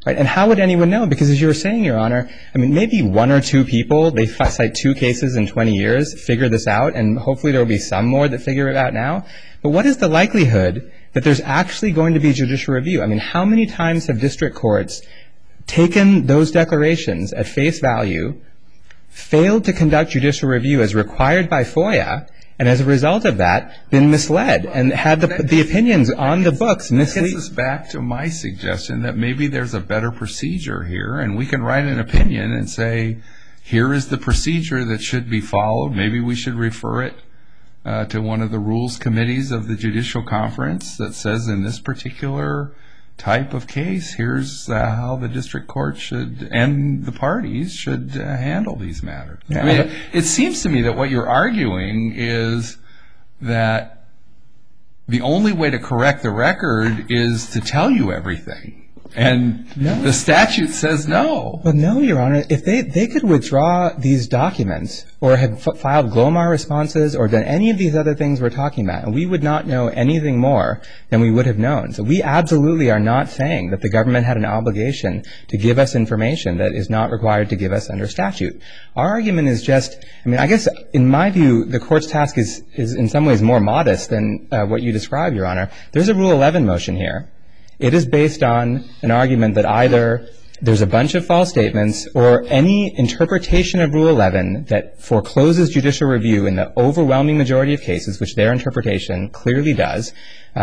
Right? And how would anyone know? Because as you were saying, Your Honor, I mean, maybe one or two people, they cite 2 cases in 20 years, figure this out, and hopefully there will be some more that figure it out now. But what is the likelihood that there's actually going to be judicial review? I mean, how many times have district courts taken those declarations at face value, failed to conduct judicial review as required by FOIA, and as a result of that, been misled and had the opinions on the books mislead? That gets us back to my suggestion that maybe there's a better procedure here, and we can write an opinion and say, here is the procedure that should be followed. Maybe we should refer it to one of the rules committees of the Judicial Conference that says in this particular type of case, here's how the district court should, and the parties should handle these matters. Yeah. I mean, it seems to me that what you're arguing is that the only way to correct the record is to tell you everything. And the statute says no. Well, no, Your Honor. If they could withdraw these documents or had filed GLOMAR responses or done any of these other things we're talking about, and we would not know anything more than we would have known. So we absolutely are not saying that the government had an obligation to give us information that is not required to give us under statute. Our argument is just, I mean, I guess in my view, the court's task is in some ways more modest than what you described, Your Honor. There's a Rule 11 motion here. It is based on an argument that either there's a bunch of false statements or any interpretation of Rule 11 that forecloses judicial review in the overwhelming majority of cases, which their interpretation clearly does,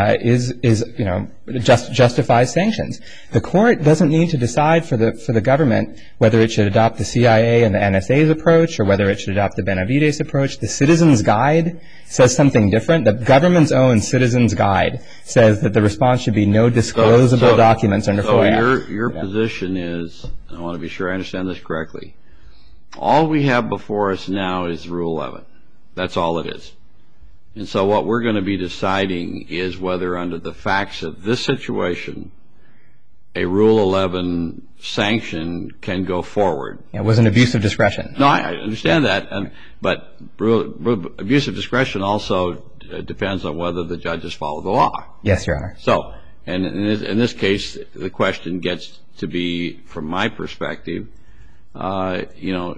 justifies sanctions. The court doesn't need to decide for the government whether it should adopt the CIA and the NSA's approach or whether it should adopt the Benavides approach. The Citizens Guide says something different. The government's own Citizens Guide says that the response should be no disclosable documents under FOIA. So your position is, I want to be sure I understand this correctly, all we have before us now is Rule 11. That's all it is. And so what we're going to be deciding is whether under the facts of this situation, a Rule 11 sanction can go forward. It was an abuse of discretion. No, I understand that. But abuse of discretion also depends on whether the judges follow the law. Yes, Your Honor. So, and in this case, the question gets to be, from my perspective, what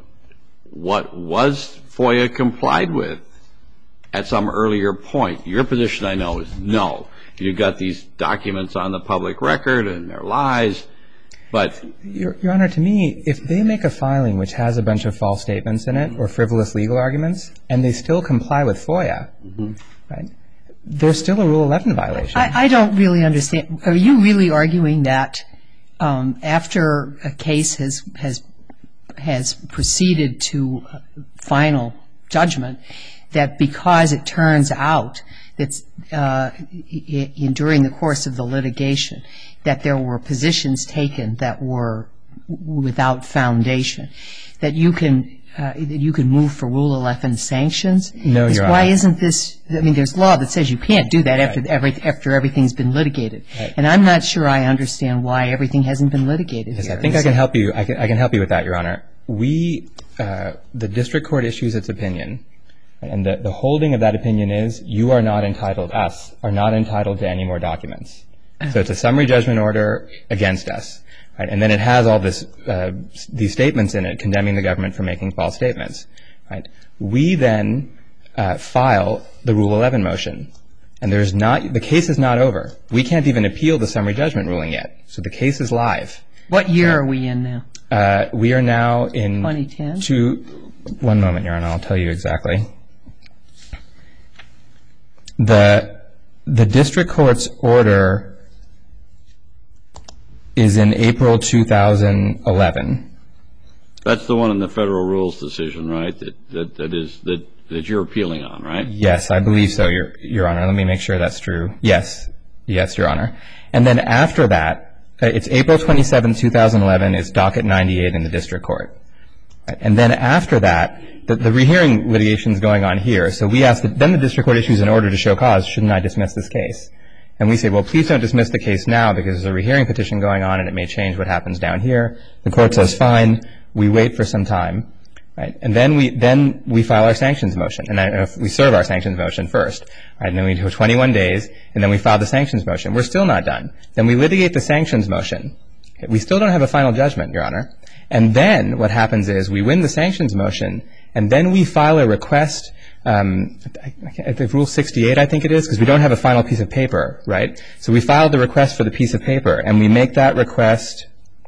was FOIA complied with at some earlier point? Your position, I know, is no. You've got these documents on the public record and they're lies. But Your Honor, to me, if they make a filing which has a bunch of false statements in it or frivolous legal arguments and they still comply with FOIA, right, there's still a Rule 11 violation. I don't really understand. Are you really arguing that after a case has proceeded to final judgment, that because it turns out that during the course of the litigation that there were positions taken that were without foundation, that you can move for Rule 11 sanctions? No, Your Honor. Why isn't this? I mean, there's law that says you can't do that after everything's been litigated, and I'm not sure I understand why everything hasn't been litigated here. I think I can help you. I can help you with that, Your Honor. The district court issues its opinion. And the holding of that opinion is you are not entitled, us, are not entitled to any more documents. So it's a summary judgment order against us. Right? And then it has all these statements in it condemning the government for making false statements. Right? We then file the Rule 11 motion. And the case is not over. We can't even appeal the summary judgment ruling yet. So the case is live. What year are we in now? We are now in 2010. One moment, Your Honor, I'll tell you exactly. The district court's order is in April 2011. That's the one in the federal rules decision, right? That you're appealing on, right? Yes, I believe so, Your Honor. Let me make sure that's true. Yes, Your Honor. And then after that, it's April 27, 2011. It's docket 98 in the district court. And then after that, the rehearing litigation is going on here. So we ask then the district court issues an order to show cause. Shouldn't I dismiss this case? And we say, well, please don't dismiss the case now because there's a rehearing petition going on and it may change what happens down here. The court says, fine. We wait for some time. Right? And then we file our sanctions motion. And we serve our sanctions motion first. Right? And then we do 21 days. And then we file the sanctions motion. We're still not done. Then we litigate the sanctions motion. We still don't have a final judgment, Your Honor. And then what happens is we win the sanctions motion, and then we file a request, Rule 68, I think it is, because we don't have a final piece of paper, right? So we filed the request for the piece of paper, and we make that request.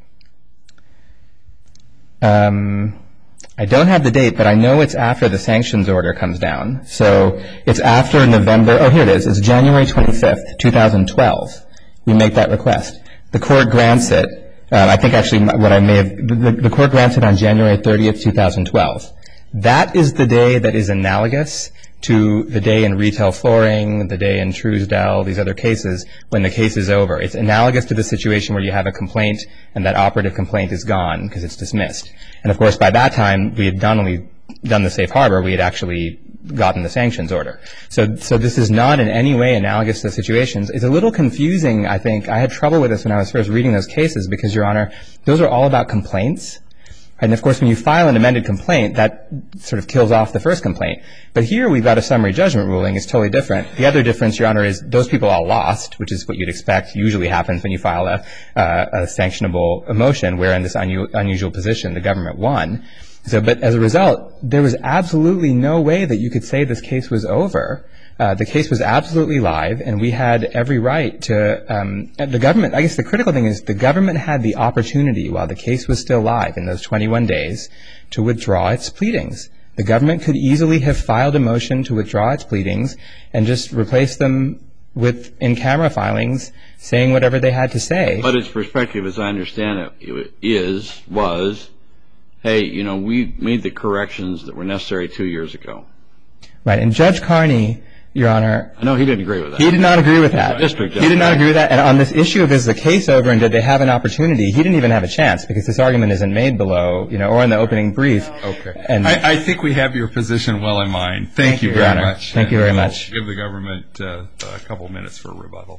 I don't have the date, but I know it's after the sanctions order comes down. So it's after November. Oh, here it is. It's January 25th, 2012. We make that request. The court grants it. I think actually what I may have, the court grants it on January 30th, 2012. That is the day that is analogous to the day in retail flooring, the day in Truesdell, these other cases, when the case is over. It's analogous to the situation where you have a complaint and that operative complaint is gone because it's dismissed. And, of course, by that time, we had not only done the safe harbor, we had actually gotten the sanctions order. So this is not in any way analogous to the situations. It's a little confusing, I think. I had trouble with this when I was first reading those cases because, Your Honor, those are all about complaints. And, of course, when you file an amended complaint, that sort of kills off the first complaint. But here we've got a summary judgment ruling. It's totally different. The other difference, Your Honor, is those people all lost, which is what you'd expect usually happens when you file a sanctionable motion, where in this unusual position the government won. But as a result, there was absolutely no way that you could say this case was over. The case was absolutely live, and we had every right to the government. I guess the critical thing is the government had the opportunity, while the case was still live in those 21 days, to withdraw its pleadings. The government could easily have filed a motion to withdraw its pleadings and just replace them with in-camera filings saying whatever they had to say. But its perspective, as I understand it, was, hey, you know, we made the corrections that were necessary 2 years ago. Right, and Judge Carney, Your Honor. I know he didn't agree with that. He did not agree with that. District judge. He did not agree with that. And on this issue of is the case over and did they have an opportunity, he didn't even have a chance because this argument isn't made below, you know, or in the opening brief. Okay. And I think we have your position well in mind. Thank you very much. Thank you very much. We'll give the government a couple minutes for rebuttal.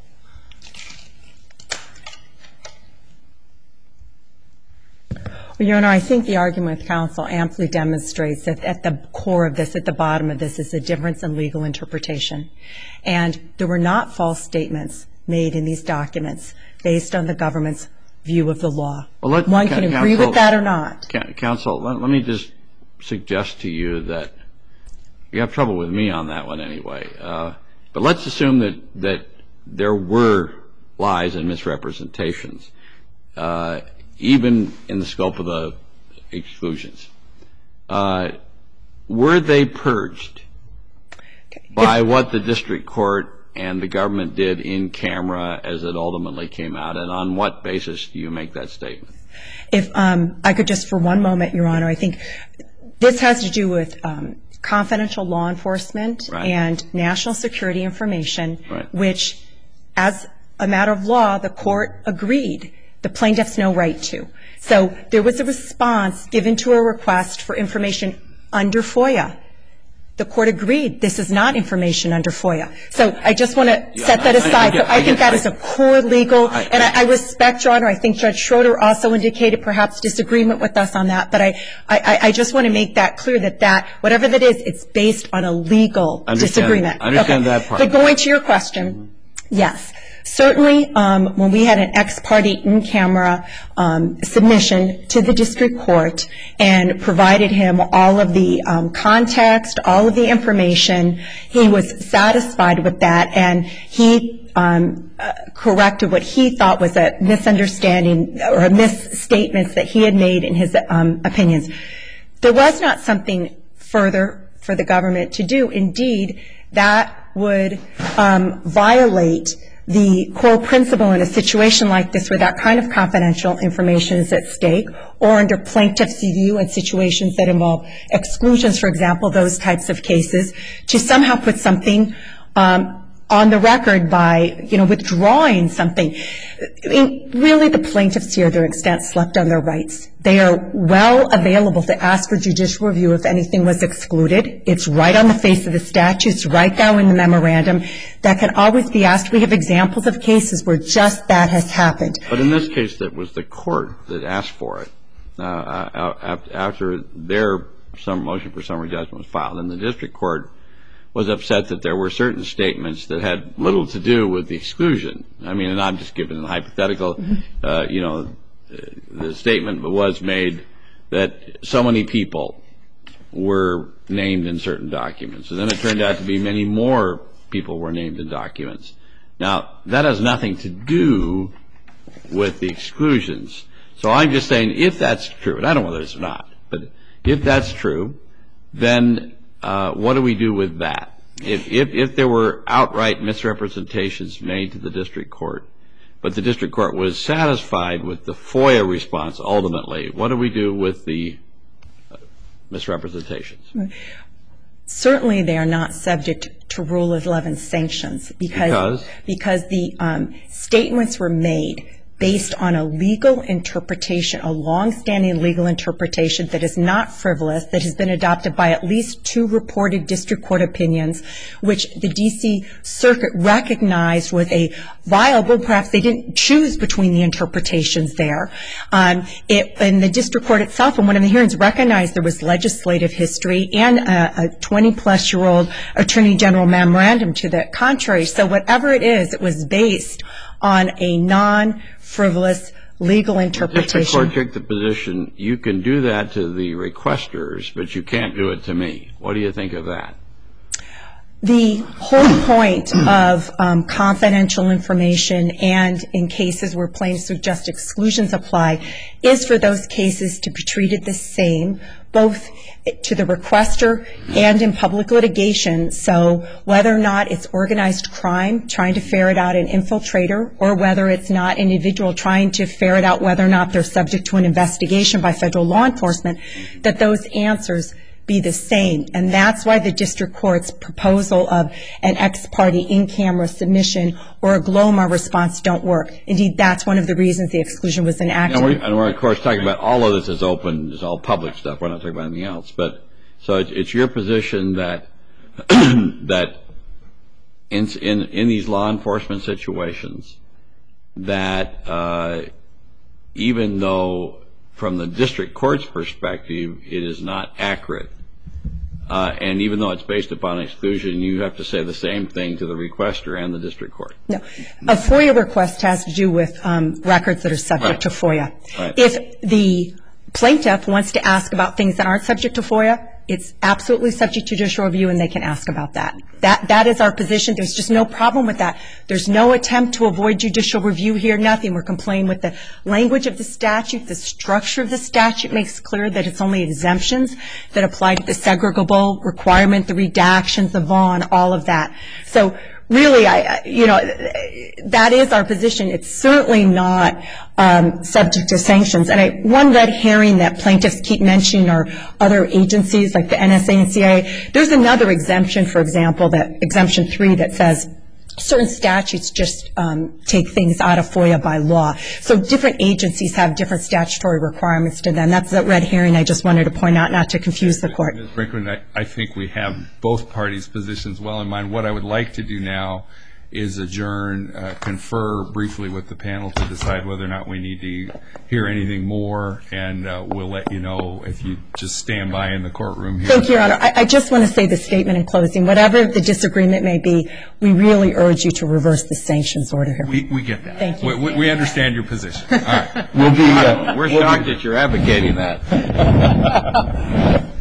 Well, Your Honor, I think the argument with counsel amply demonstrates that at the core of this, at the bottom of this, is a difference in legal interpretation. And there were not false statements made in these documents based on the government's view of the law. Well, one can agree with that or not. Counsel, let me just suggest to you that you have trouble with me on that one anyway. But let's assume that there were lies and misrepresentations, even in the scope of the exclusions. Were they purged by what the district court and the government did in camera as it ultimately came out? And on what basis do you make that statement? If I could just for one moment, Your Honor, I think this has to do with confidential law enforcement and national security information, which, as a matter of law, the court agreed the plaintiffs no right to. So there was a response given to a request for information under FOIA. The court agreed this is not information under FOIA. So I just want to set that aside. I think that is a core legal, and I respect, Your Honor, I think Judge Schroeder also indicated perhaps disagreement with us on that, but I just want to make that clear that whatever that is, it's based on a legal disagreement. I understand that part. But going to your question, yes. Certainly, when we had an ex parte in-camera submission to the district court and provided him all of the context, all of the information, he was satisfied with that, and he corrected what he thought was a misunderstanding or misstatements that he had made in his opinions. There was not something further for the government to do. Indeed, that would violate the core principle in a situation like this where that kind of confidential information is at stake, or under plaintiff's view in situations that involve exclusions, for example, those types of cases, to somehow put something on the record by, withdrawing something. I mean, really the plaintiffs here, to their extent, slept on their rights. They are well available to ask for judicial review if anything was excluded. It's right on the face of the statutes, right down in the memorandum. That can always be asked. We have examples of cases where just that has happened. But in this case, that was the court that asked for it after their motion for summary judgment was filed. And the district court was upset that there were certain statements that had little to do with the exclusion. I mean, and I'm just giving a hypothetical. the statement was made that so many people were named in certain documents, and then it turned out to be many more people were named in documents. Now, that has nothing to do with the exclusions. So I'm just saying, if that's true, and I don't know whether it's not, but if that's true, then what do we do with that? If there were outright misrepresentations made to the district court, but the district court was satisfied with the FOIA response ultimately, what do we do with the misrepresentations? Certainly they are not subject to Rule 11 sanctions because the statements were made based on a legal interpretation, a long-standing legal interpretation that is not frivolous, that has been adopted by at least 2 reported district court opinions, which the D.C. Circuit recognized was a viable, perhaps they didn't choose between the interpretations there. And the district court itself, in one of the hearings, recognized there was legislative history and a 20-plus-year-old attorney general memorandum to the contrary. So whatever it is, it was based on a non-frivolous legal interpretation. The district court took the position, you can do that to the requesters, but you can't do it to me. What do you think of that? The whole point of confidential information, and in cases where plaintiffs suggest exclusions apply, is for those cases to be treated the same, both to the requester and in public litigation. So whether or not it's organized crime trying to ferret out an infiltrator, or whether it's not an individual trying to ferret out whether or not they're subject to an investigation by federal law enforcement, that those answers be the same. And that's why the district court's proposal of an ex parte in-camera submission or a GLOMA response don't work. Indeed, that's one of the reasons the exclusion was enacted. And we're, of course, talking about all of this is open, is all public stuff. We're not talking about anything else. But so it's your position that that in these law enforcement situations, that even though from the district court's perspective it is not accurate, and even though it's based upon exclusion, you have to say the same thing to the requester and the district court. No. A FOIA request has to do with records that are subject to FOIA. Right. If the plaintiff wants to ask about things that aren't subject to FOIA, it's absolutely subject to judicial review, and they can ask about that. That is our position. There's just no problem with that. There's no attempt to avoid judicial review here, nothing. We're complaining with the language of the statute. The structure of the statute makes clear that it's only exemptions that apply to the segregable requirement, the redactions, the Vaughn, all of that. So really, that is our position. It's certainly not subject to sanctions. And one red herring that plaintiffs keep mentioning are other agencies like the NSA and CIA. There's another exemption, for example, that Exemption 3 that says certain statutes just take things out of FOIA by law. So different agencies have different statutory requirements to them. That's that red herring I just wanted to point out, not to confuse the court. Ms. Brinkman, I think we have both parties' positions well in mind. What I would like to do now is adjourn, confer briefly with the panel to decide whether or not we need to hear anything more, and we'll let you know if you just stand by in the courtroom here. Thank you, Your Honor. I just want to say the statement in closing. Whatever the disagreement may be, we really urge you to reverse the sanctions order here. We get that. Thank you. We understand your position. All right. We're shocked that you're advocating that.